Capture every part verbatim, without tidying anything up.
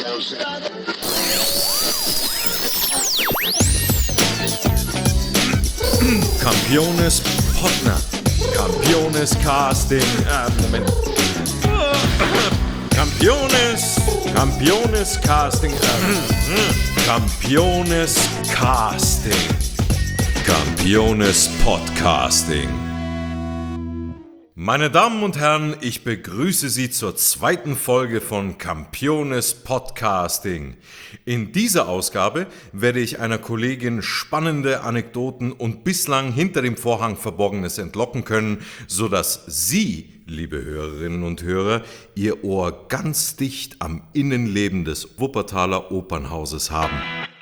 Campiones Partner. Campiones Casting. Äh, Moment. Campiones. Campiones Casting. Äh, Campiones Casting. Campiones Podcasting. Meine Damen und Herren, ich begrüße Sie zur zweiten Folge von Campiones Podcasting. In dieser Ausgabe werde ich einer Kollegin spannende Anekdoten und bislang hinter dem Vorhang Verborgenes entlocken können, sodass Sie, liebe Hörerinnen und Hörer, Ihr Ohr ganz dicht am Innenleben des Wuppertaler Opernhauses haben.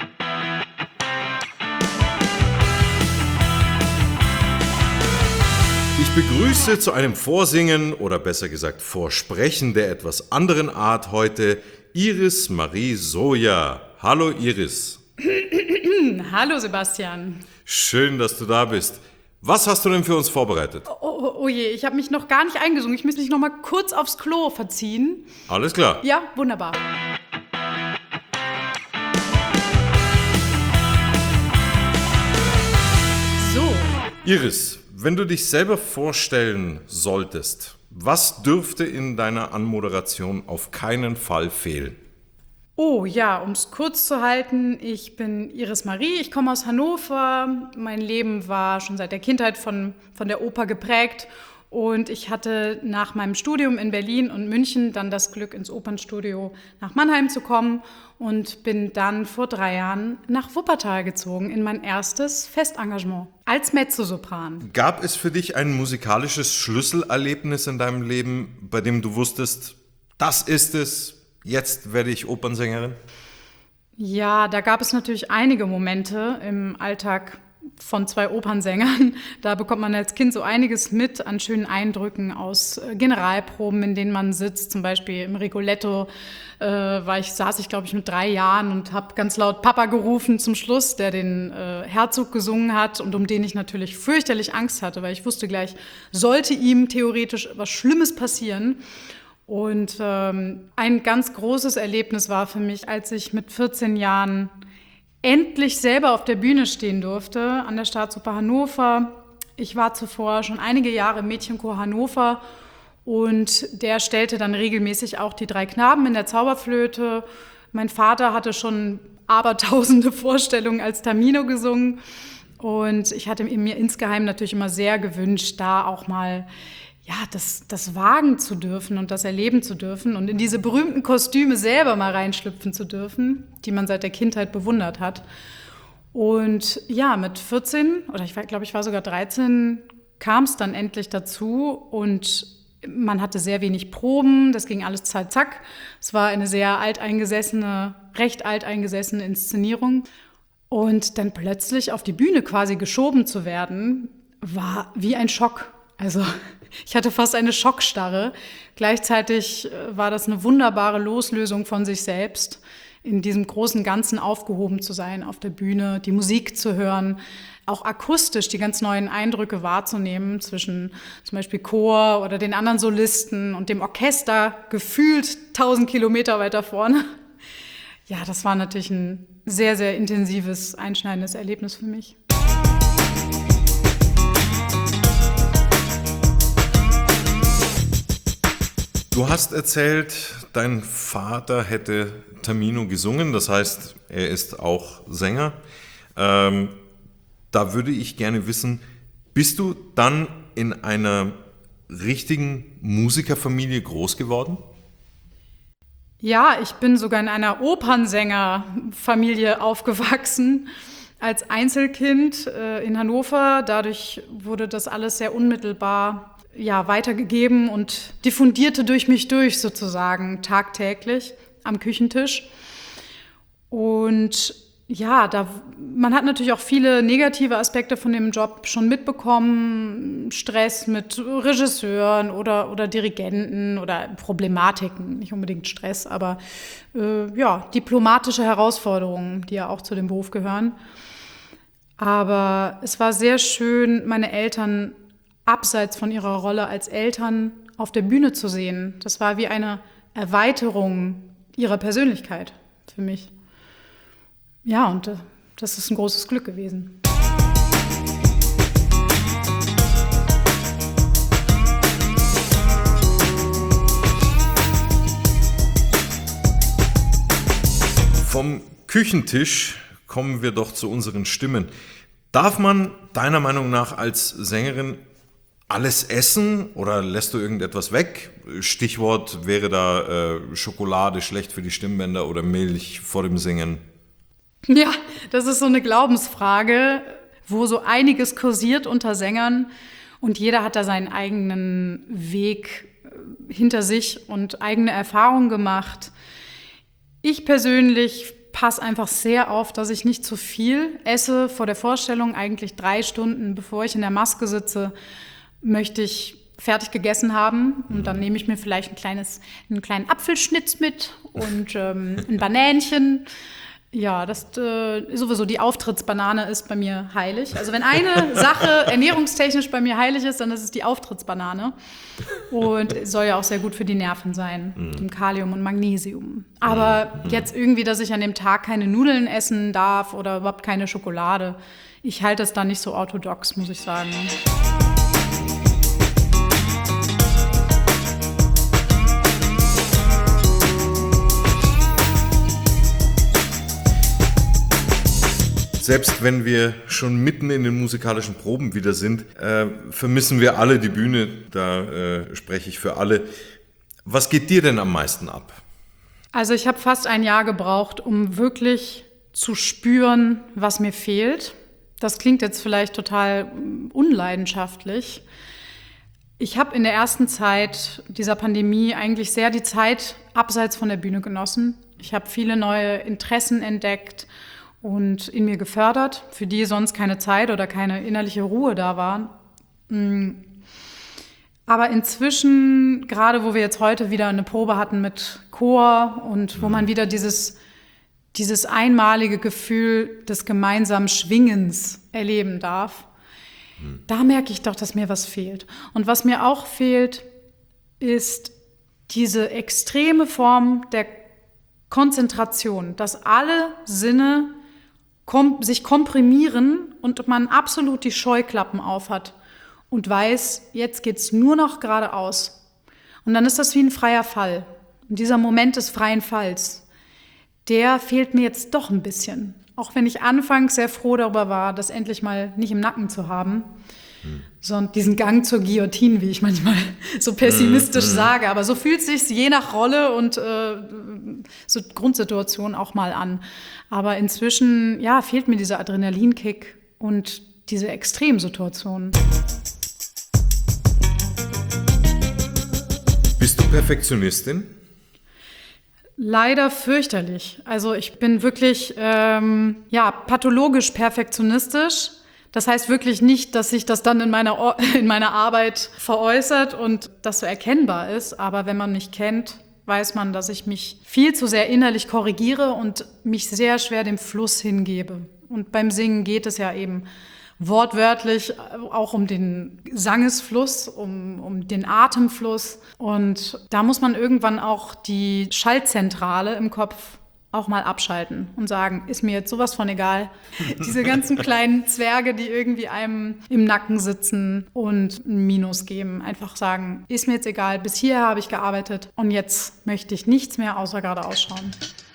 Ich begrüße zu einem Vorsingen oder besser gesagt Vorsprechen der etwas anderen Art heute Iris Marie Soja. Hallo Iris. Hallo Sebastian. Schön, dass du da bist. Was hast du denn für uns vorbereitet? Oh, oh, oh je, ich habe mich noch gar nicht eingesungen. Ich muss mich noch mal kurz aufs Klo verziehen. Alles klar. Ja, wunderbar. So. Iris, wenn du dich selber vorstellen solltest, was dürfte in deiner Anmoderation auf keinen Fall fehlen? Oh ja, um es kurz zu halten, ich bin Iris Marie, ich komme aus Hannover. Mein Leben war schon seit der Kindheit von, von der Oper geprägt und ich hatte nach meinem Studium in Berlin und München dann das Glück, ins Opernstudio nach Mannheim zu kommen und bin dann vor drei Jahren nach Wuppertal gezogen in mein erstes Festengagement als Mezzosopran. Gab es für dich ein musikalisches Schlüsselerlebnis in deinem Leben, bei dem du wusstest, das ist es? Jetzt werde ich Opernsängerin? Ja, da gab es natürlich einige Momente im Alltag von zwei Opernsängern. Da bekommt man als Kind so einiges mit an schönen Eindrücken aus Generalproben, in denen man sitzt. Zum Beispiel im Rigoletto äh, war ich, saß ich, glaube ich, mit drei Jahren und habe ganz laut Papa gerufen zum Schluss, der den äh, Herzog gesungen hat und um den ich natürlich fürchterlich Angst hatte, weil ich wusste gleich, sollte ihm theoretisch was Schlimmes passieren. Und ähm, ein ganz großes Erlebnis war für mich, als ich mit vierzehn Jahren endlich selber auf der Bühne stehen durfte an der Staatsoper Hannover. Ich war zuvor schon einige Jahre im Mädchenchor Hannover und der stellte dann regelmäßig auch die drei Knaben in der Zauberflöte. Mein Vater hatte schon abertausende Vorstellungen als Tamino gesungen und ich hatte mir insgeheim natürlich immer sehr gewünscht, da auch mal ja, das, das wagen zu dürfen und das erleben zu dürfen und in diese berühmten Kostüme selber mal reinschlüpfen zu dürfen, die man seit der Kindheit bewundert hat. Und ja, mit vierzehn, oder ich glaube, ich war sogar dreizehn, kam es dann endlich dazu und man hatte sehr wenig Proben, das ging alles zack, zack. Es war eine sehr alteingesessene, recht alteingesessene Inszenierung. Und dann plötzlich auf die Bühne quasi geschoben zu werden, war wie ein Schock. Also ich hatte fast eine Schockstarre. Gleichzeitig war das eine wunderbare Loslösung von sich selbst, in diesem großen Ganzen aufgehoben zu sein, auf der Bühne, die Musik zu hören, auch akustisch die ganz neuen Eindrücke wahrzunehmen zwischen zum Beispiel Chor oder den anderen Solisten und dem Orchester, gefühlt tausend Kilometer weiter vorne. Ja, das war natürlich ein sehr, sehr intensives, einschneidendes Erlebnis für mich. Du hast erzählt, dein Vater hätte Tamino gesungen, das heißt, er ist auch Sänger. Ähm, da würde ich gerne wissen, bist du dann in einer richtigen Musikerfamilie groß geworden? Ja, ich bin sogar in einer Opernsängerfamilie aufgewachsen, als Einzelkind äh, in Hannover. Dadurch wurde das alles sehr unmittelbar ja, weitergegeben und diffundierte durch mich durch sozusagen tagtäglich am Küchentisch. Und ja, da, man hat natürlich auch viele negative Aspekte von dem Job schon mitbekommen. Stress mit Regisseuren oder, oder Dirigenten oder Problematiken, nicht unbedingt Stress, aber äh, ja, diplomatische Herausforderungen, die ja auch zu dem Beruf gehören. Aber es war sehr schön, meine Eltern abseits von ihrer Rolle als Eltern auf der Bühne zu sehen. Das war wie eine Erweiterung ihrer Persönlichkeit für mich. Ja, und äh, das ist ein großes Glück gewesen. Vom Küchentisch kommen wir doch zu unseren Stimmen. Darf man deiner Meinung nach als Sängerin alles essen oder lässt du irgendetwas weg? Stichwort wäre da äh, Schokolade schlecht für die Stimmbänder oder Milch vor dem Singen. Ja, das ist so eine Glaubensfrage, wo so einiges kursiert unter Sängern und jeder hat da seinen eigenen Weg hinter sich und eigene Erfahrungen gemacht. Ich persönlich passe einfach sehr auf, dass ich nicht zu viel esse vor der Vorstellung. Eigentlich drei Stunden, bevor ich in der Maske sitze, möchte ich fertig gegessen haben. Und dann nehme ich mir vielleicht ein kleines, einen kleinen Apfelschnitz mit und ähm, ein Banänchen. Ja, das äh, sowieso die Auftrittsbanane ist bei mir heilig. Also wenn eine Sache ernährungstechnisch bei mir heilig ist, dann ist es die Auftrittsbanane. Und soll ja auch sehr gut für die Nerven sein, mhm. dem Kalium und Magnesium. Aber mhm. jetzt irgendwie, dass ich an dem Tag keine Nudeln essen darf oder überhaupt keine Schokolade, ich halte es da nicht so orthodox, muss ich sagen. Selbst wenn wir schon mitten in den musikalischen Proben wieder sind, äh, vermissen wir alle die Bühne, da äh, spreche ich für alle. Was geht dir denn am meisten ab? Also ich habe fast ein Jahr gebraucht, um wirklich zu spüren, was mir fehlt. Das klingt jetzt vielleicht total unleidenschaftlich. Ich habe in der ersten Zeit dieser Pandemie eigentlich sehr die Zeit abseits von der Bühne genossen. Ich habe viele neue Interessen entdeckt und in mir gefördert, für die sonst keine Zeit oder keine innerliche Ruhe da war. Aber inzwischen, gerade wo wir jetzt heute wieder eine Probe hatten mit Chor und wo man wieder dieses, dieses einmalige Gefühl des gemeinsamen Schwingens erleben darf, mhm. da merke ich doch, dass mir was fehlt. Und was mir auch fehlt, ist diese extreme Form der Konzentration, dass alle Sinne Kom- sich komprimieren und man absolut die Scheuklappen aufhat und weiß, jetzt geht's nur noch geradeaus. Und dann ist das wie ein freier Fall. Und dieser Moment des freien Falls, der fehlt mir jetzt doch ein bisschen. Auch wenn ich anfangs sehr froh darüber war, das endlich mal nicht im Nacken zu haben, hm. sondern diesen Gang zur Guillotine, wie ich manchmal so pessimistisch hm. sage. Aber so fühlt es sich je nach Rolle und äh, so Grundsituation auch mal an. Aber inzwischen, ja, fehlt mir dieser Adrenalinkick und diese Extremsituation. Bist du Perfektionistin? Leider fürchterlich. Also ich bin wirklich ähm, ja, pathologisch perfektionistisch. Das heißt wirklich nicht, dass sich das dann in meiner, Or- in meiner Arbeit veräußert und das so erkennbar ist. Aber wenn man mich kennt, weiß man, dass ich mich viel zu sehr innerlich korrigiere und mich sehr schwer dem Fluss hingebe. Und beim Singen geht es ja eben wortwörtlich auch um den Sangesfluss, um, um den Atemfluss. Und da muss man irgendwann auch die Schaltzentrale im Kopf auch mal abschalten und sagen, ist mir jetzt sowas von egal. Diese ganzen kleinen Zwerge, die irgendwie einem im Nacken sitzen und ein Minus geben. Einfach sagen, ist mir jetzt egal, bis hierher habe ich gearbeitet und jetzt möchte ich nichts mehr außer geradeaus schauen.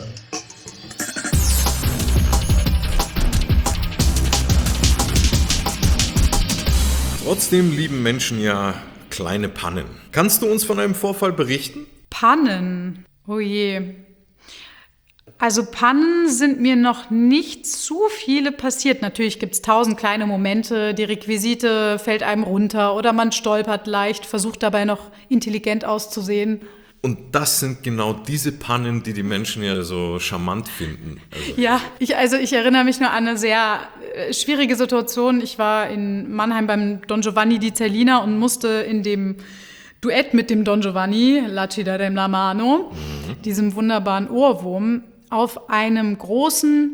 Trotzdem lieben Menschen ja kleine Pannen. Kannst du uns von einem Vorfall berichten? Pannen? Oh je. Also Pannen sind mir noch nicht zu viele passiert. Natürlich gibt es tausend kleine Momente, die Requisite fällt einem runter oder man stolpert leicht, versucht dabei noch intelligent auszusehen. Und das sind genau diese Pannen, die die Menschen ja so charmant finden. Also ja, ich, also ich erinnere mich nur an eine sehr äh, schwierige Situation. Ich war in Mannheim beim Don Giovanni di Zerlina und musste in dem Duett mit dem Don Giovanni, La Cida della Mano, mhm. diesem wunderbaren Ohrwurm, auf einem großen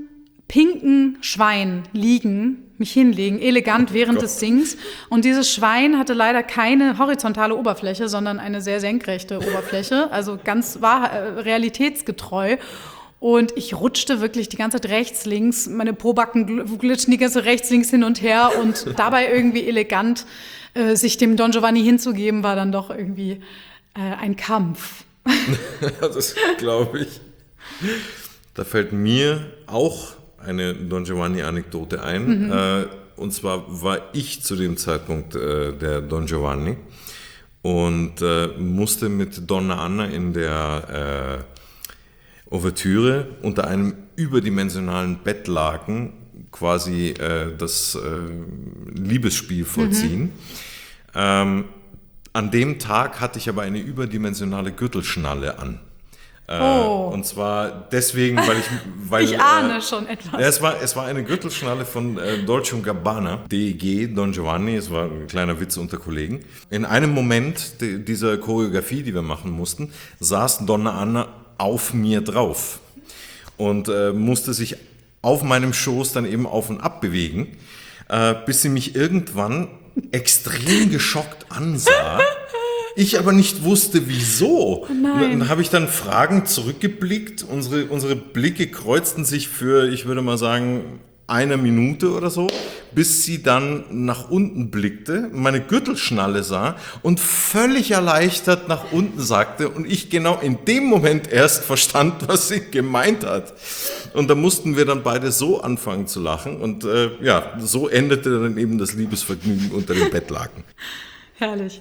pinken Schwein liegen, mich hinlegen, elegant während Gott. des Singens. Und dieses Schwein hatte leider keine horizontale Oberfläche, sondern eine sehr senkrechte Oberfläche, also ganz wahr, äh, realitätsgetreu. Und ich rutschte wirklich die ganze Zeit rechts, links, meine Pobacken gl- glitschen die ganze rechts, links hin und her und dabei irgendwie elegant äh, sich dem Don Giovanni hinzugeben, war dann doch irgendwie äh, ein Kampf. Das glaube ich. Da fällt mir auch eine Don Giovanni-Anekdote ein. Mhm. Äh, und zwar war ich zu dem Zeitpunkt äh, der Don Giovanni und äh, musste mit Donna Anna in der äh, Ouvertüre unter einem überdimensionalen Bettlaken quasi äh, das äh, Liebesspiel vollziehen. Mhm. Ähm, an dem Tag hatte ich aber eine überdimensionale Gürtelschnalle an. Oh. Äh, und zwar deswegen, weil ich... Weil, ich ahne äh, schon etwas. Ja, es, war, es war eine Gürtelschnalle von äh, Dolce und Gabbana, D G, Don Giovanni, es war ein kleiner Witz unter Kollegen. In einem Moment de, dieser Choreografie, die wir machen mussten, saß Donna Anna auf mir drauf und äh, musste sich auf meinem Schoß dann eben auf und ab bewegen, äh, bis sie mich irgendwann extrem geschockt ansah. Ich aber nicht wusste, wieso. Nein. Dann habe ich dann fragend zurückgeblickt. Unsere, unsere Blicke kreuzten sich für, ich würde mal sagen, eine Minute oder so, bis sie dann nach unten blickte, meine Gürtelschnalle sah und völlig erleichtert nach unten sagte und ich genau in dem Moment erst verstand, was sie gemeint hat. Und da mussten wir dann beide so anfangen zu lachen und äh, ja, so endete dann eben das Liebesvergnügen unter dem Bettlaken. Herrlich.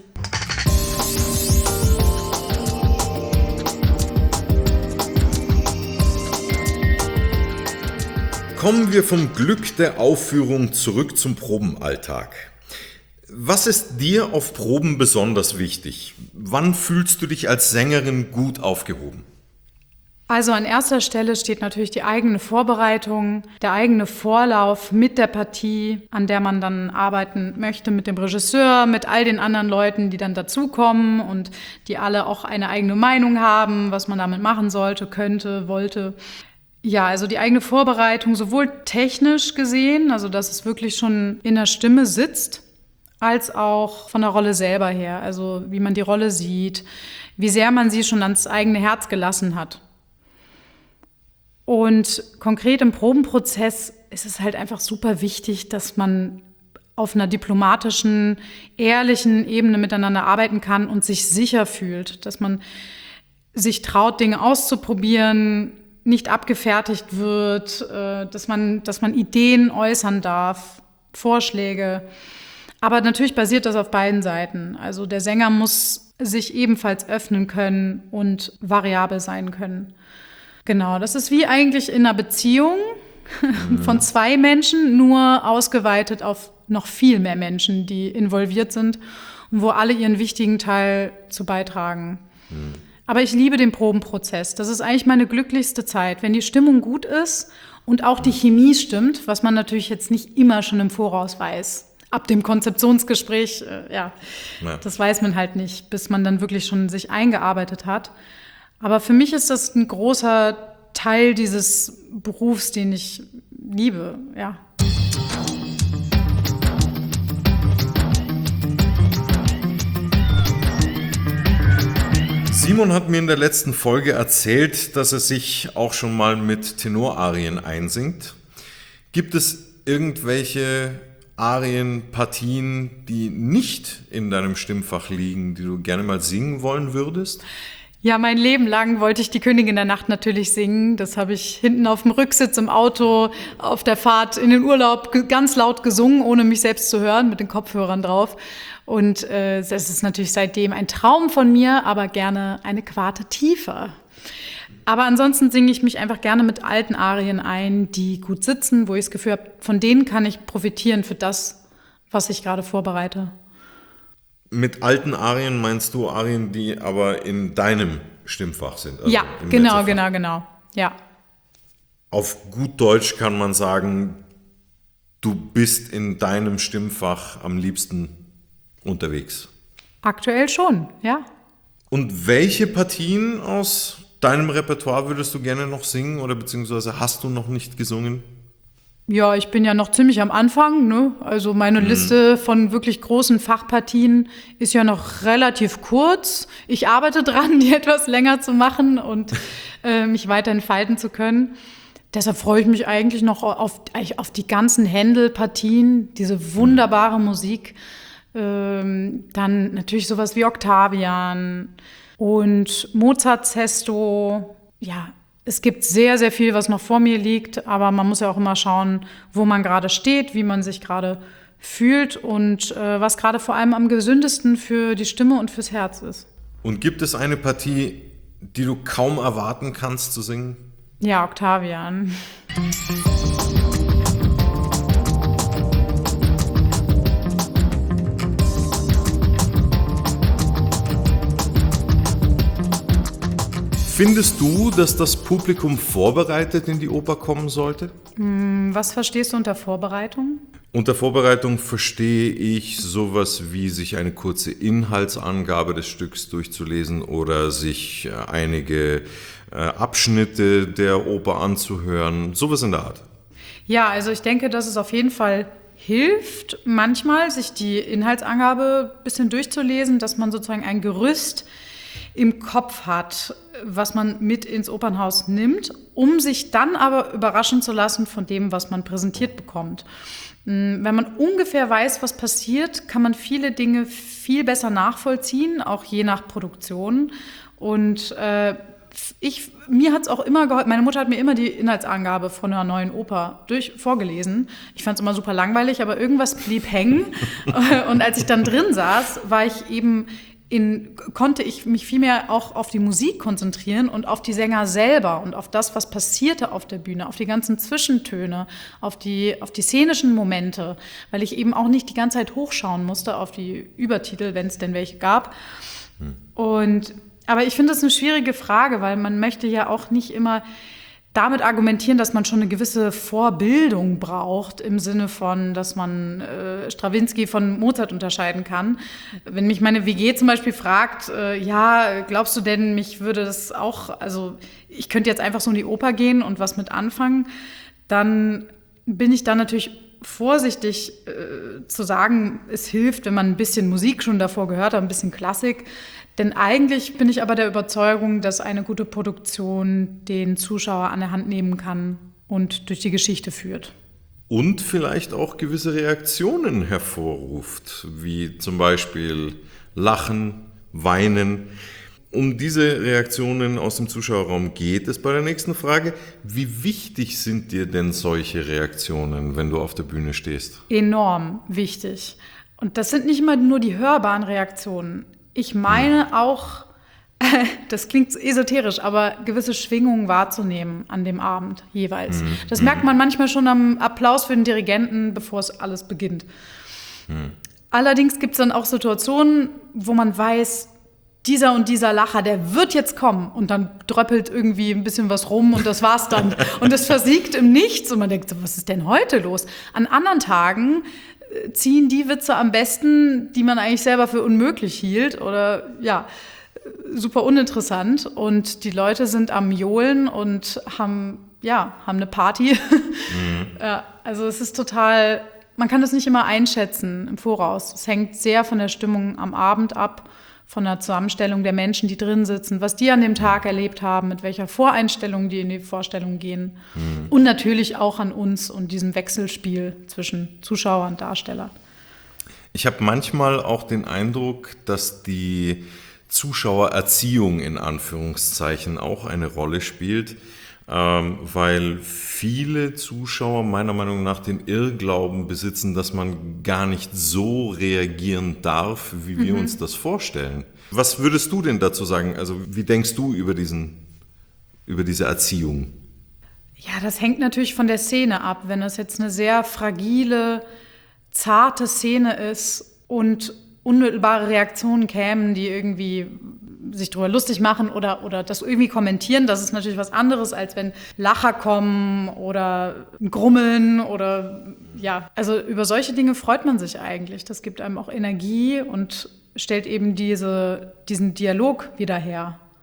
Kommen wir vom Glück der Aufführung zurück zum Probenalltag. Was ist dir auf Proben besonders wichtig? Wann fühlst du dich als Sängerin gut aufgehoben? Also an erster Stelle steht natürlich die eigene Vorbereitung, der eigene Vorlauf mit der Partie, an der man dann arbeiten möchte, mit dem Regisseur, mit all den anderen Leuten, die dann dazukommen und die alle auch eine eigene Meinung haben, was man damit machen sollte, könnte, wollte. Ja, also die eigene Vorbereitung, sowohl technisch gesehen, also dass es wirklich schon in der Stimme sitzt, als auch von der Rolle selber her, also wie man die Rolle sieht, wie sehr man sie schon ans eigene Herz gelassen hat. Und konkret im Probenprozess ist es halt einfach super wichtig, dass man auf einer diplomatischen, ehrlichen Ebene miteinander arbeiten kann und sich sicher fühlt, dass man sich traut, Dinge auszuprobieren, nicht abgefertigt wird, dass man, dass man Ideen äußern darf, Vorschläge. Aber natürlich basiert das auf beiden Seiten. Also der Sänger muss sich ebenfalls öffnen können und variabel sein können. Genau, das ist wie eigentlich in einer Beziehung von zwei Menschen, nur ausgeweitet auf noch viel mehr Menschen, die involviert sind und wo alle ihren wichtigen Teil zu beitragen. Mhm. Aber ich liebe den Probenprozess. Das ist eigentlich meine glücklichste Zeit, wenn die Stimmung gut ist und auch die Chemie stimmt, was man natürlich jetzt nicht immer schon im Voraus weiß. Ab dem Konzeptionsgespräch, äh, ja, ja, das weiß man halt nicht, bis man dann wirklich schon sich eingearbeitet hat. Aber für mich ist das ein großer Teil dieses Berufs, den ich liebe, ja. Simon hat mir in der letzten Folge erzählt, dass er sich auch schon mal mit Tenorarien einsingt. Gibt es irgendwelche Arienpartien, die nicht in deinem Stimmfach liegen, die du gerne mal singen wollen würdest? Ja, mein Leben lang wollte ich die Königin der Nacht natürlich singen. Das habe ich hinten auf dem Rücksitz im Auto auf der Fahrt in den Urlaub ganz laut gesungen, ohne mich selbst zu hören, mit den Kopfhörern drauf. Und äh, das ist natürlich seitdem ein Traum von mir, aber gerne eine Quarte tiefer. Aber ansonsten singe ich mich einfach gerne mit alten Arien ein, die gut sitzen, wo ich das Gefühl habe, von denen kann ich profitieren für das, was ich gerade vorbereite. Mit alten Arien meinst du Arien, die aber in deinem Stimmfach sind? Also ja, genau, genau, genau, ja. Auf gut Deutsch kann man sagen, du bist in deinem Stimmfach am liebsten unterwegs. Aktuell schon, ja. Und welche Partien aus deinem Repertoire würdest du gerne noch singen oder beziehungsweise hast du noch nicht gesungen? Ja, ich bin ja noch ziemlich am Anfang, ne? Also meine mhm. Liste von wirklich großen Fachpartien ist ja noch relativ kurz. Ich arbeite dran, die etwas länger zu machen und äh, mich weiter entfalten zu können. Deshalb freue ich mich eigentlich noch auf, auf die ganzen Händel-Partien, diese wunderbare Musik. Ähm, dann natürlich sowas wie Octavian und Mozart Sesto. Ja, es gibt sehr, sehr viel, was noch vor mir liegt, aber man muss ja auch immer schauen, wo man gerade steht, wie man sich gerade fühlt und äh, was gerade vor allem am gesündesten für die Stimme und fürs Herz ist. Und gibt es eine Partie, die du kaum erwarten kannst zu singen? Ja, Octavian. Findest du, dass das Publikum vorbereitet in die Oper kommen sollte? Was verstehst du unter Vorbereitung? Unter Vorbereitung verstehe ich sowas wie sich eine kurze Inhaltsangabe des Stücks durchzulesen oder sich einige äh, Abschnitte der Oper anzuhören, sowas in der Art. Ja, also ich denke, dass es auf jeden Fall hilft, manchmal sich die Inhaltsangabe ein bisschen durchzulesen, dass man sozusagen ein Gerüst im Kopf hat, was man mit ins Opernhaus nimmt, um sich dann aber überraschen zu lassen von dem, was man präsentiert bekommt. Wenn man ungefähr weiß, was passiert, kann man viele Dinge viel besser nachvollziehen, auch je nach Produktion. Und äh, ich, mir hat es auch immer geholfen, meine Mutter hat mir immer die Inhaltsangabe von einer neuen Oper durch, vorgelesen. Ich fand es immer super langweilig, aber irgendwas blieb hängen. Und als ich dann drin saß, war ich eben In, konnte ich mich viel mehr auch auf die Musik konzentrieren und auf die Sänger selber und auf das, was passierte auf der Bühne, auf die ganzen Zwischentöne, auf die, auf die szenischen Momente, weil ich eben auch nicht die ganze Zeit hochschauen musste auf die Übertitel, wenn es denn welche gab. Hm. Und, aber ich finde das eine schwierige Frage, weil man möchte ja auch nicht immer damit argumentieren, dass man schon eine gewisse Vorbildung braucht, im Sinne von, dass man äh, Strawinsky von Mozart unterscheiden kann. Wenn mich meine W G zum Beispiel fragt, äh, ja, glaubst du denn, mich würde das auch, also ich könnte jetzt einfach so in die Oper gehen und was mit anfangen, dann bin ich da natürlich vorsichtig äh, zu sagen, es hilft, wenn man ein bisschen Musik schon davor gehört hat, ein bisschen Klassik. Denn eigentlich bin ich aber der Überzeugung, dass eine gute Produktion den Zuschauer an der Hand nehmen kann und durch die Geschichte führt. Und vielleicht auch gewisse Reaktionen hervorruft, wie zum Beispiel Lachen, Weinen. Um diese Reaktionen aus dem Zuschauerraum geht es bei der nächsten Frage. Wie wichtig sind dir denn solche Reaktionen, wenn du auf der Bühne stehst? Enorm wichtig. Und das sind nicht immer nur die hörbaren Reaktionen. Ich meine auch, das klingt esoterisch, aber gewisse Schwingungen wahrzunehmen an dem Abend jeweils. Mhm. Das merkt man manchmal schon am Applaus für den Dirigenten, bevor es alles beginnt. Mhm. Allerdings gibt es dann auch Situationen, wo man weiß, dieser und dieser Lacher, der wird jetzt kommen. Und dann dröppelt irgendwie ein bisschen was rum und das war's dann. Und es versiegt im Nichts und man denkt so, was ist denn heute los? An anderen Tagen ziehen die Witze am besten, die man eigentlich selber für unmöglich hielt oder ja, super uninteressant und die Leute sind am Johlen und haben, ja, haben eine Party. Mhm. Ja, also es ist total, man kann das nicht immer einschätzen im Voraus. Es hängt sehr von der Stimmung am Abend ab, von der Zusammenstellung der Menschen, die drin sitzen, was die an dem Tag erlebt haben, mit welcher Voreinstellung die in die Vorstellung gehen. Mhm. Und natürlich auch an uns und diesem Wechselspiel zwischen Zuschauer und Darsteller. Ich habe manchmal auch den Eindruck, dass die Zuschauererziehung in Anführungszeichen auch eine Rolle spielt, ähm, weil viele Zuschauer meiner Meinung nach den Irrglauben besitzen, dass man gar nicht so reagieren darf, wie wir mhm. uns das vorstellen. Was würdest du denn dazu sagen? Also wie denkst du über diesen, über diese Erziehung? Ja, das hängt natürlich von der Szene ab. Wenn das jetzt eine sehr fragile, zarte Szene ist und unmittelbare Reaktionen kämen, die irgendwie sich darüber lustig machen oder, oder das irgendwie kommentieren, das ist natürlich was anderes, als wenn Lacher kommen oder Grummeln oder ja, also über solche Dinge freut man sich eigentlich. Das gibt einem auch Energie und stellt eben diese, diesen Dialog wieder her.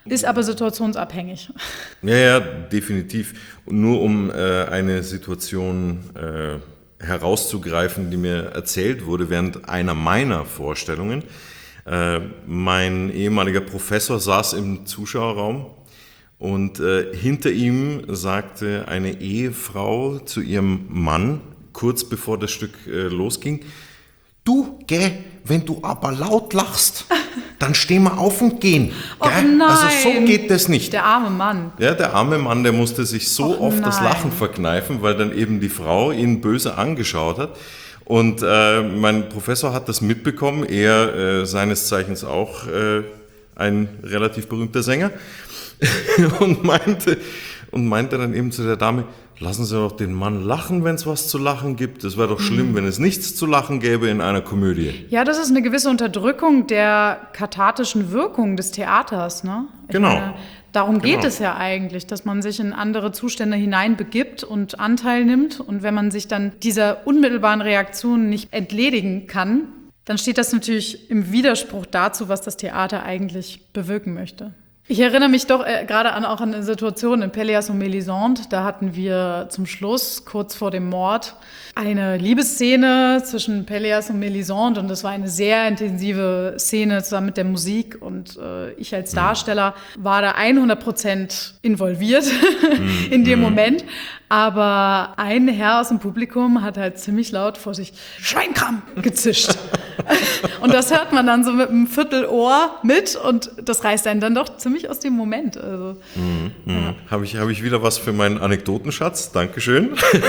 Ist aber situationsabhängig. Ja, ja, definitiv. Und nur um äh, eine Situation äh, herauszugreifen, die mir erzählt wurde während einer meiner Vorstellungen. Äh, mein ehemaliger Professor saß im Zuschauerraum und äh, hinter ihm sagte eine Ehefrau zu ihrem Mann, kurz bevor das Stück äh, losging: Du, gell, wenn du aber laut lachst, dann stehen wir auf und gehen. Oh Gell? nein. Also so geht das nicht. Der arme Mann. Ja, der arme Mann, der musste sich so Oh oft das nein. Lachen verkneifen, weil dann eben die Frau ihn böse angeschaut hat. Und äh, mein Professor hat das mitbekommen, er äh, seines Zeichens auch äh, ein relativ berühmter Sänger, und meinte, und meinte dann eben zu der Dame: Lassen Sie doch den Mann lachen, wenn es was zu lachen gibt. Es wäre doch schlimm, Mhm. wenn es nichts zu lachen gäbe in einer Komödie. Ja, das ist eine gewisse Unterdrückung der kathartischen Wirkung des Theaters, ne? Ich Genau. meine, darum geht Genau. es ja eigentlich, dass man sich in andere Zustände hineinbegibt und Anteil nimmt. Und wenn man sich dann dieser unmittelbaren Reaktion nicht entledigen kann, dann steht das natürlich im Widerspruch dazu, was das Theater eigentlich bewirken möchte. Ich erinnere mich doch äh, gerade an, auch an eine Situation in Pelléas und Mélisande. Da hatten wir zum Schluss, kurz vor dem Mord, eine Liebesszene zwischen Pelléas und Mélisande. Und das war eine sehr intensive Szene zusammen mit der Musik. Und äh, ich als Darsteller war da hundert Prozent involviert in dem Moment. Aber ein Herr aus dem Publikum hat halt ziemlich laut vor sich Schweinkram gezischt. Und das hört man dann so mit einem Viertelohr mit und das reißt einen dann doch ziemlich aus dem Moment. Also, Mhm. Ja. Habe ich, hab ich wieder was für meinen Anekdotenschatz? Dankeschön.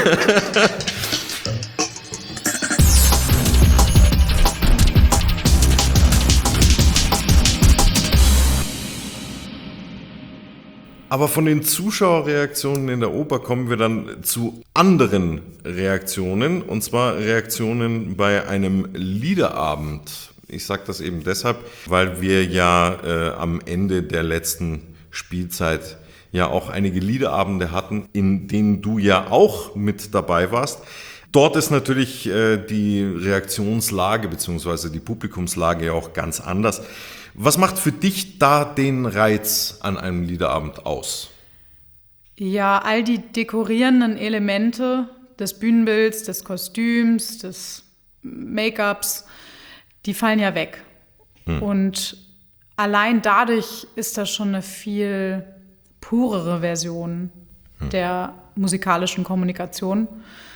Aber von den Zuschauerreaktionen in der Oper kommen wir dann zu anderen Reaktionen, und zwar Reaktionen bei einem Liederabend. Ich sage das eben deshalb, weil wir ja äh, am Ende der letzten Spielzeit ja auch einige Liederabende hatten, in denen du ja auch mit dabei warst. Dort ist natürlich äh, die Reaktionslage bzw. die Publikumslage ja auch ganz anders. Was macht für dich da den Reiz an einem Liederabend aus? ja, all die dekorierenden Elemente des Bühnenbilds, des Kostüms, des Make-ups, die fallen ja weg. Hm. Und allein dadurch ist das schon eine viel purere Version hm. der musikalischen Kommunikation.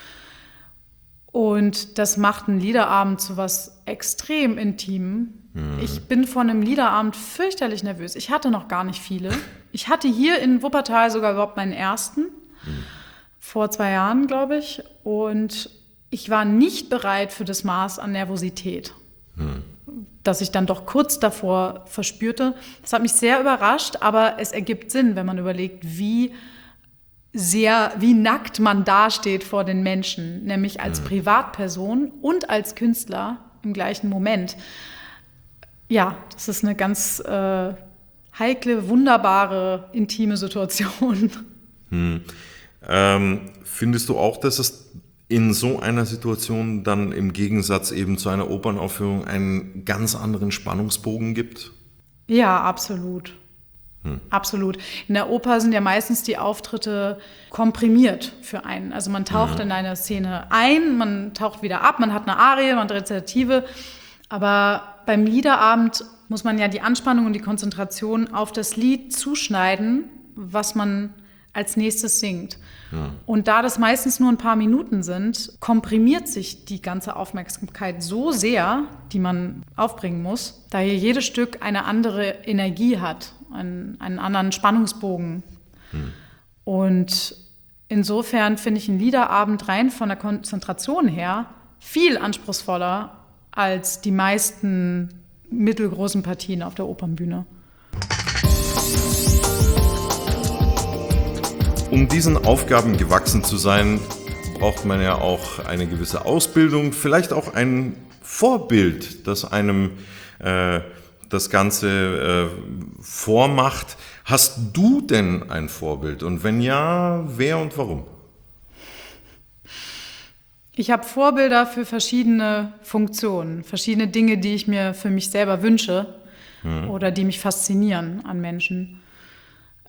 Und das macht einen Liederabend zu was extrem Intimem. Mhm. Ich bin vor einem Liederabend fürchterlich nervös. Ich hatte noch gar nicht viele. Ich hatte hier in Wuppertal sogar überhaupt meinen ersten. Mhm. Vor zwei Jahren, glaube ich. Und ich war nicht bereit für das Maß an Nervosität, mhm. das ich dann doch kurz davor verspürte. Das hat mich sehr überrascht, aber es ergibt Sinn, wenn man überlegt, wie sehr, wie nackt man dasteht vor den Menschen, nämlich als Privatperson und als Künstler im gleichen Moment. Ja, das ist eine ganz äh, heikle, wunderbare, intime Situation. Hm. Ähm, findest du auch, dass es in so einer Situation dann im Gegensatz eben zu einer Opernaufführung einen ganz anderen Spannungsbogen gibt? Ja, absolut. Hm. Absolut. In der Oper sind ja meistens die Auftritte komprimiert für einen. Also man taucht mhm. in eine Szene ein, man taucht wieder ab, man hat eine Arie, man hat Rezitative. Aber beim Liederabend muss man ja die Anspannung und die Konzentration auf das Lied zuschneiden, was man als nächstes singt. Ja. Und da das meistens nur ein paar Minuten sind, komprimiert sich die ganze Aufmerksamkeit so sehr, die man aufbringen muss, da hier jedes Stück eine andere Energie hat, einen, einen anderen Spannungsbogen. Hm. Und insofern finde ich einen Liederabend rein von der Konzentration her viel anspruchsvoller als die meisten mittelgroßen Partien auf der Opernbühne. Um diesen Aufgaben gewachsen zu sein, braucht man ja auch eine gewisse Ausbildung, vielleicht auch ein Vorbild, das einem äh, das Ganze äh, vormacht. Hast du denn ein Vorbild? Und wenn ja, wer und warum? Ich habe Vorbilder für verschiedene Funktionen, verschiedene Dinge, die ich mir für mich selber wünsche hm. oder die mich faszinieren an Menschen.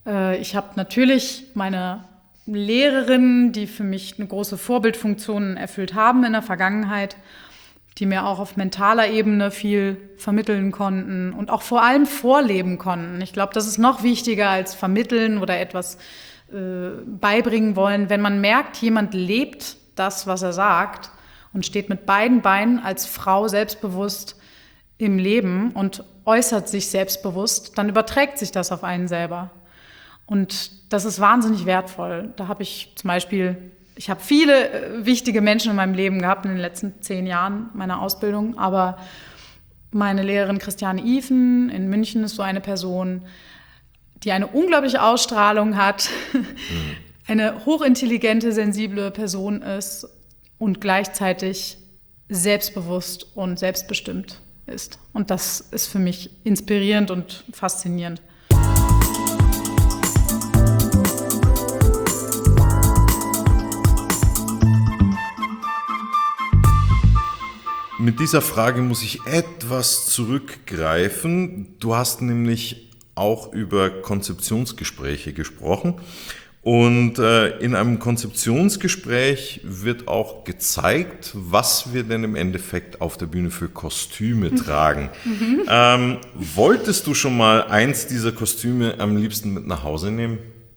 Äh, ich habe natürlich meine Lehrerinnen, die für mich eine große Vorbildfunktion erfüllt haben in der Vergangenheit, die mir auch auf mentaler Ebene viel vermitteln konnten und auch vor allem vorleben konnten. Ich glaube, das ist noch wichtiger als vermitteln oder etwas äh, beibringen wollen. Wenn man merkt, jemand lebt das, was er sagt und steht mit beiden Beinen als Frau selbstbewusst im Leben und äußert sich selbstbewusst, dann überträgt sich das auf einen selber. Und das ist wahnsinnig wertvoll. Da habe ich zum Beispiel, ich habe viele äh, wichtige Menschen in meinem Leben gehabt in den letzten zehn Jahren meiner Ausbildung, aber meine Lehrerin Christiane Ifen in München ist so eine Person, die eine unglaubliche Ausstrahlung hat, mhm. eine hochintelligente, sensible Person ist und gleichzeitig selbstbewusst und selbstbestimmt ist. Und das ist für mich inspirierend und faszinierend. Mit dieser Frage muss ich etwas zurückgreifen. Du hast nämlich auch über Konzeptionsgespräche gesprochen. Und äh, in einem Konzeptionsgespräch wird auch gezeigt, was wir denn im Endeffekt auf der Bühne für Kostüme tragen. Mhm. Ähm, wolltest du schon mal eins dieser Kostüme am liebsten mit nach Hause nehmen?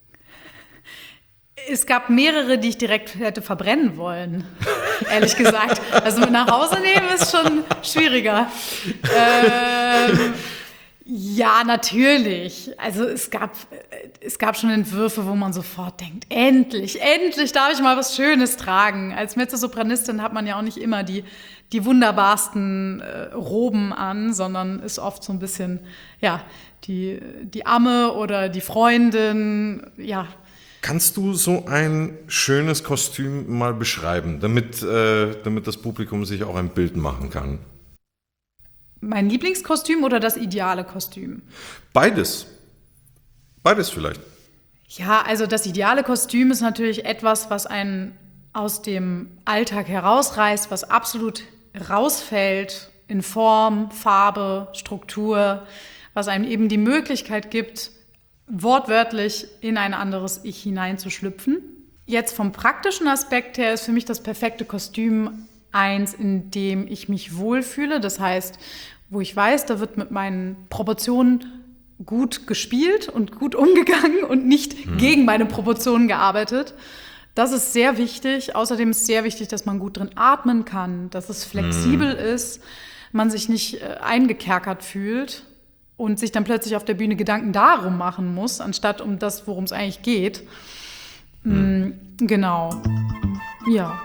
Es gab mehrere, die ich direkt hätte verbrennen wollen, ehrlich gesagt. Also mit nach Hause nehmen ist schon schwieriger. Ähm, ja, natürlich. Also es gab, es gab schon Entwürfe, wo man sofort denkt, endlich, endlich darf ich mal was Schönes tragen. Als Mezzosopranistin hat man ja auch nicht immer die, die wunderbarsten äh, Roben an, sondern ist oft so ein bisschen, ja, die, die Amme oder die Freundin, ja. Kannst du so ein schönes Kostüm mal beschreiben, damit, äh, damit das Publikum sich auch ein Bild machen kann? Mein Lieblingskostüm oder das ideale Kostüm? Beides. Beides vielleicht. Ja, also das ideale Kostüm ist natürlich etwas, was einen aus dem Alltag herausreißt, was absolut rausfällt in Form, Farbe, Struktur, was einem eben die Möglichkeit gibt, wortwörtlich in ein anderes Ich hineinzuschlüpfen. Jetzt vom praktischen Aspekt her ist für mich das perfekte Kostüm eins, in dem ich mich wohlfühle. Das heißt, wo ich weiß, da wird mit meinen Proportionen gut gespielt und gut umgegangen und nicht mhm. gegen meine Proportionen gearbeitet. Das ist sehr wichtig. Außerdem ist sehr wichtig, dass man gut drin atmen kann, dass es flexibel mhm. ist, man sich nicht äh, eingekerkert fühlt und sich dann plötzlich auf der Bühne Gedanken darum machen muss, anstatt um das, worum es eigentlich geht. Mhm. Genau. Ja.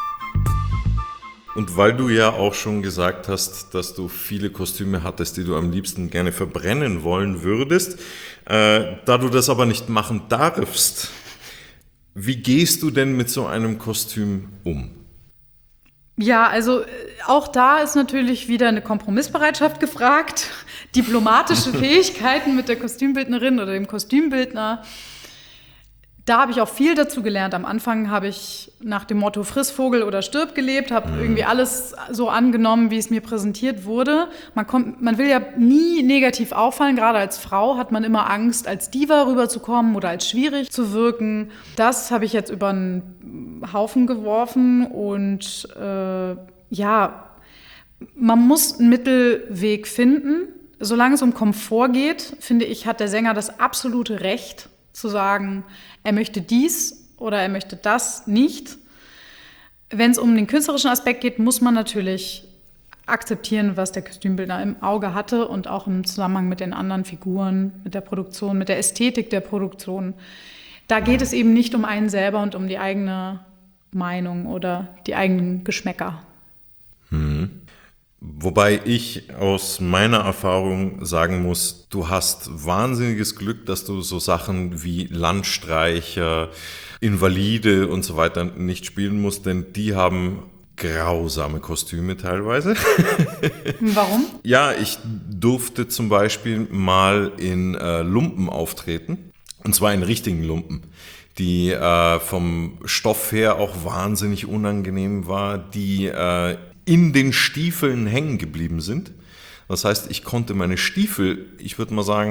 Und weil du ja auch schon gesagt hast, dass du viele Kostüme hattest, die du am liebsten gerne verbrennen wollen würdest, äh, da du das aber nicht machen darfst, wie gehst du denn mit so einem Kostüm um? Ja, also auch da ist natürlich wieder eine Kompromissbereitschaft gefragt, diplomatische Fähigkeiten mit der Kostümbildnerin oder dem Kostümbildner. Da habe ich auch viel dazu gelernt. Am Anfang habe ich nach dem Motto Friss Vogel oder stirb gelebt, habe mhm. irgendwie alles so angenommen, wie es mir präsentiert wurde. Man kommt, man will ja nie negativ auffallen. Gerade als Frau hat man immer Angst, als Diva rüberzukommen oder als schwierig zu wirken. Das habe ich jetzt über einen Haufen geworfen und äh, ja, man muss einen Mittelweg finden. Solange es um Komfort geht, finde ich, hat der Sänger das absolute Recht zu sagen, er möchte dies oder er möchte das nicht. Wenn es um den künstlerischen Aspekt geht, muss man natürlich akzeptieren, was der Kostümbildner im Auge hatte und auch im Zusammenhang mit den anderen Figuren, mit der Produktion, mit der Ästhetik der Produktion. Da geht es eben nicht um einen selber und um die eigene Meinung oder die eigenen Geschmäcker. Hm. Wobei ich aus meiner Erfahrung sagen muss, du hast wahnsinniges Glück, dass du so Sachen wie Landstreicher, Invalide und so weiter nicht spielen musst, denn die haben grausame Kostüme teilweise. Warum? Ja, ich durfte zum Beispiel mal in äh, Lumpen auftreten, und zwar in richtigen Lumpen, die äh, vom Stoff her auch wahnsinnig unangenehm war, die äh, in den Stiefeln hängen geblieben sind. Das heißt, ich konnte meine Stiefel, ich würde mal sagen,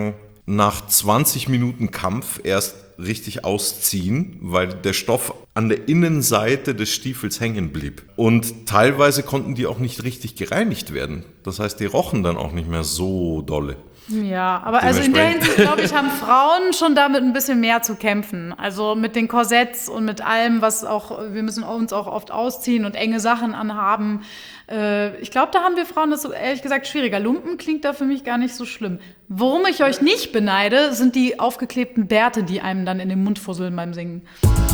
nach zwanzig Minuten Kampf erst richtig ausziehen, weil der Stoff an der Innenseite des Stiefels hängen blieb. Und teilweise konnten die auch nicht richtig gereinigt werden. Das heißt, die rochen dann auch nicht mehr so dolle. Ja, aber also in der Hinsicht, glaube ich, haben Frauen schon damit ein bisschen mehr zu kämpfen. Also mit den Korsetts und mit allem, was auch, wir müssen uns auch oft ausziehen und enge Sachen anhaben. Äh, ich glaube, da haben wir Frauen das ehrlich gesagt schwieriger. Lumpen klingt da für mich gar nicht so schlimm. Worum ich euch nicht beneide, sind die aufgeklebten Bärte, die einem dann in den Mund fusseln beim Singen.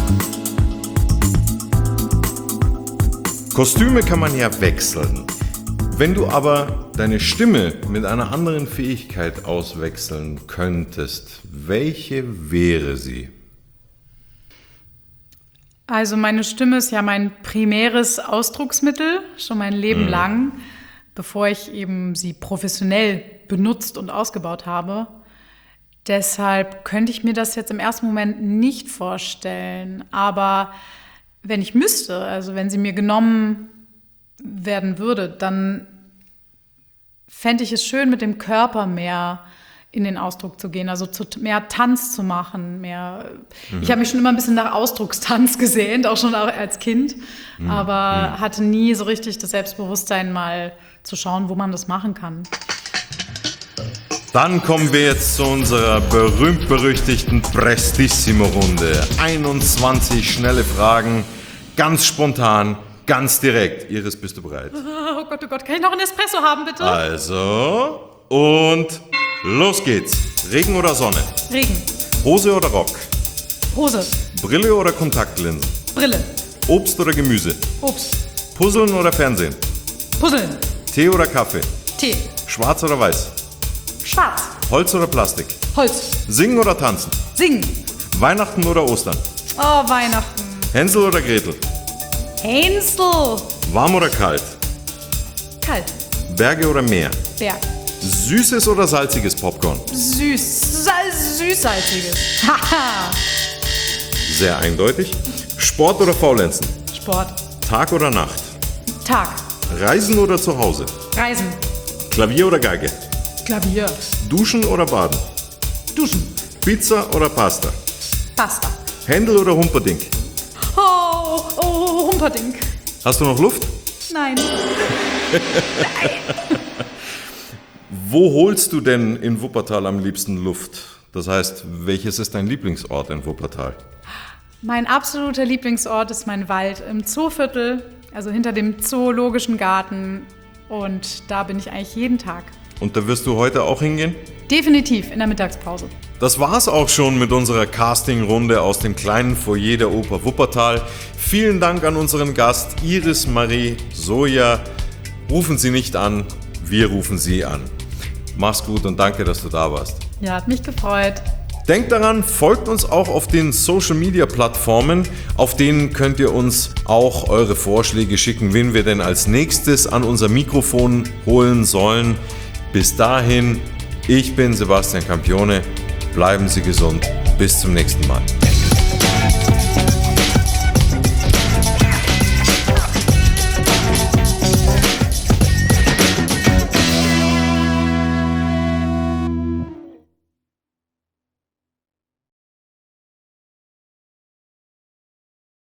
Kostüme kann man ja wechseln. Wenn du aber deine Stimme mit einer anderen Fähigkeit auswechseln könntest, welche wäre sie? Also meine Stimme ist ja mein primäres Ausdrucksmittel, schon mein Leben mhm. lang, bevor ich eben sie professionell benutzt und ausgebaut habe. Deshalb könnte ich mir das jetzt im ersten Moment nicht vorstellen. Aber wenn ich müsste, also wenn sie mir genommen werden würde, dann fände ich es schön, mit dem Körper mehr in den Ausdruck zu gehen, also zu, mehr Tanz zu machen, mehr. Mhm. Ich habe mich schon immer ein bisschen nach Ausdruckstanz gesehnt, auch schon als Kind, mhm. aber mhm. hatte nie so richtig das Selbstbewusstsein, mal zu schauen, wo man das machen kann. Dann kommen wir jetzt zu unserer berühmt-berüchtigten Prestissimo-Runde. einundzwanzig schnelle Fragen, ganz spontan, ganz direkt. Iris, bist du bereit? Oh Gott, oh Gott, kann ich noch einen Espresso haben, bitte? Also, und los geht's. Regen oder Sonne? Regen. Hose oder Rock? Hose. Brille oder Kontaktlinsen? Brille. Obst oder Gemüse? Obst. Puzzeln oder Fernsehen? Puzzeln. Tee oder Kaffee? Tee. Schwarz oder weiß? Schwarz. Holz oder Plastik? Holz. Singen oder tanzen? Singen. Weihnachten oder Ostern? Oh, Weihnachten. Hänsel oder Gretel? Hänsel. Warm oder kalt? Kalt. Berge oder Meer? Berg. Süßes oder salziges Popcorn? Süß. Sal- Süßsalziges. Haha. Sehr eindeutig. Sport oder Faulenzen? Sport. Tag oder Nacht? Tag. Reisen oder zu Hause? Reisen. Klavier oder Geige? Klavier. Duschen oder Baden? Duschen. Pizza oder Pasta? Pasta. Händel oder Humperdinck? Oh, oh, Humperdinck. Hast du noch Luft? Nein. Wo holst du denn in Wuppertal am liebsten Luft? Das heißt, welches ist dein Lieblingsort in Wuppertal? Mein absoluter Lieblingsort ist mein Wald im Zooviertel, also hinter dem Zoologischen Garten. Und da bin ich eigentlich jeden Tag. Und da wirst du heute auch hingehen? Definitiv, in der Mittagspause. Das war's auch schon mit unserer Casting-Runde aus dem kleinen Foyer der Oper Wuppertal. Vielen Dank an unseren Gast Iris Marie Soja. Rufen Sie nicht an, wir rufen Sie an. Mach's gut und danke, dass du da warst. Ja, hat mich gefreut. Denkt daran, folgt uns auch auf den Social-Media-Plattformen. Auf denen könnt ihr uns auch eure Vorschläge schicken, wen wir denn als nächstes an unser Mikrofon holen sollen. Bis dahin, ich bin Sebastian Campione. Bleiben Sie gesund. Bis zum nächsten Mal.